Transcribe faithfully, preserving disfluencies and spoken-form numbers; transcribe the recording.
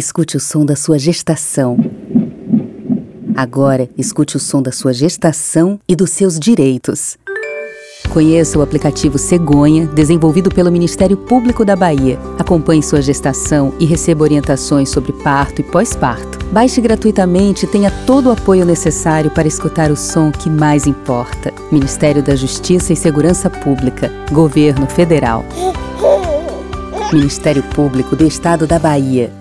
escute o som da sua gestação. Agora, escute o som da sua gestação e dos seus direitos. Conheça o aplicativo Cegonha, desenvolvido pelo Ministério Público da Bahia. Acompanhe sua gestação e receba orientações sobre parto e pós-parto. Baixe gratuitamente e tenha todo o apoio necessário para escutar o som que mais importa. Ministério da Justiça e Segurança Pública. Governo Federal. Ministério Público do Estado da Bahia.